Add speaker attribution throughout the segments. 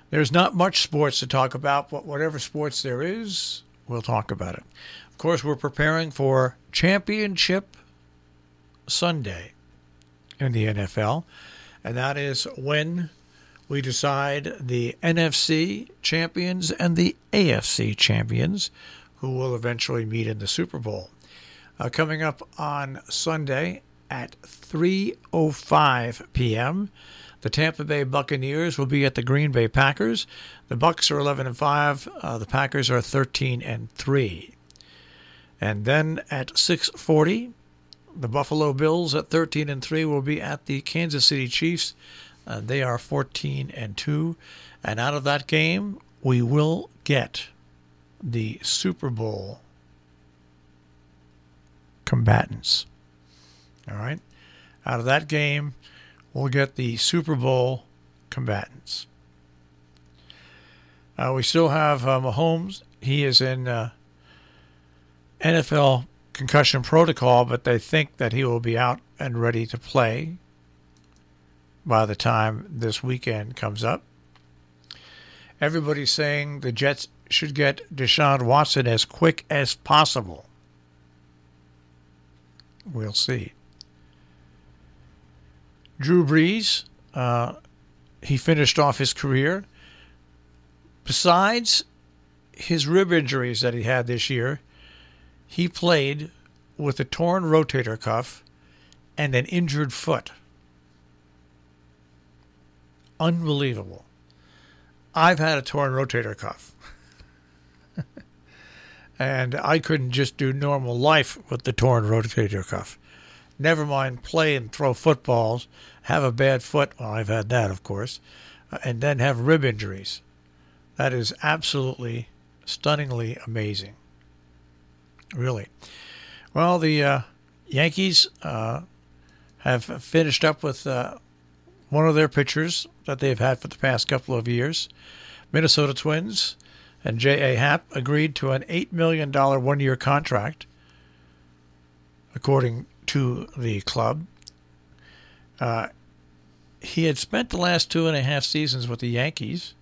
Speaker 1: There's not much sports to talk about, but whatever sports there is, we'll talk about it. Of course, we're preparing for Championship Sunday in the NFL, and that is when we decide the NFC champions and the AFC champions, who will eventually meet in the Super Bowl. Coming up on Sunday at 3:05 p.m., the Tampa Bay Buccaneers will be at the Green Bay Packers. The Bucs are 11-5. The Packers are 13-3. And then at 6:40, the Buffalo Bills at 13-3 will be at the Kansas City Chiefs. They are 14-2. And out of that game, we will get the Super Bowl combatants. All right? Out of that game, we'll get the Super Bowl combatants. We still have Mahomes. He is in NFL concussion protocol, but they think that he will be out and ready to play by the time this weekend comes up. Everybody's saying the Jets should get Deshaun Watson as quick as possible. We'll see. Drew Brees, he finished off his career. Besides his rib injuries that he had this year, he played with a torn rotator cuff and an injured foot. Unbelievable. I've had a torn rotator cuff. And I couldn't just do normal life with the torn rotator cuff. Never mind play and throw footballs, have a bad foot, well, I've had that, of course, and then have rib injuries. That is absolutely, stunningly amazing. Really. Well, the Yankees have finished up with one of their pitchers that they've had for the past couple of years. Minnesota Twins and J.A. Happ agreed to an $8 million one-year contract, according to the club. He had spent the last 2.5 seasons with the Yankees.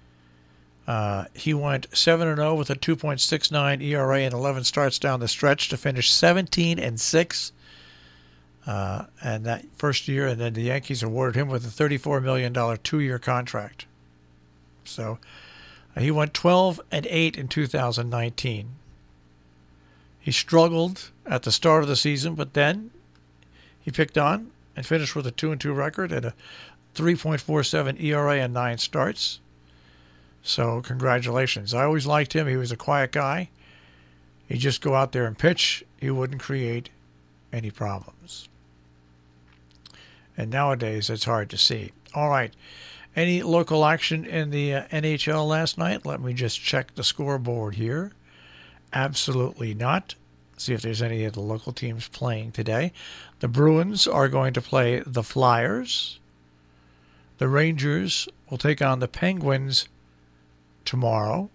Speaker 1: He went 7-0 with a 2.69 ERA and 11 starts down the stretch to finish 17-6. And that first year, and then the Yankees awarded him with a $34 million 2-year contract. So he went 12-8 in 2019. He struggled at the start of the season, but then he picked on and finished with a 2-2 record and a 3.47 ERA and 9 starts. So congratulations. I always liked him. He was a quiet guy. He'd just go out there and pitch. He wouldn't create any problems. And nowadays, it's hard to see. All right. Any local action in the NHL last night? Let me just check the scoreboard here. Absolutely not. See if there's any of the local teams playing today. The Bruins are going to play the Flyers. The Rangers will take on the Penguins tomorrow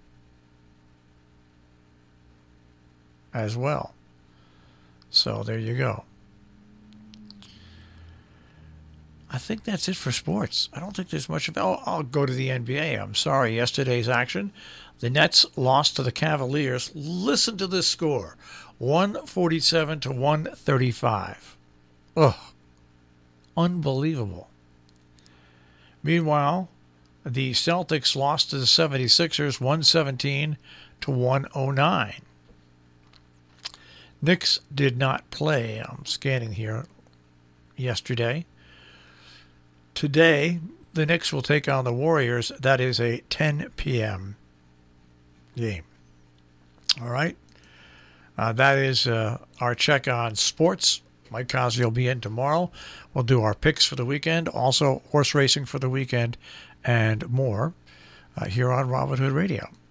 Speaker 1: as well. So there you go. I think that's it for sports. I don't think there's much of it. Oh, I'll go to the NBA. I'm sorry. Yesterday's action. The Nets lost to the Cavaliers. Listen to this score. 147-135. Ugh. Unbelievable. Meanwhile, the Celtics lost to the 76ers 117-109. Knicks did not play. I'm scanning here yesterday. Today, the Knicks will take on the Warriors. That is a 10 p.m. game. All right. That is our check on sports. Mike Cosby will be in tomorrow. We'll do our picks for the weekend, also horse racing for the weekend, and more here on Robin Hood Radio.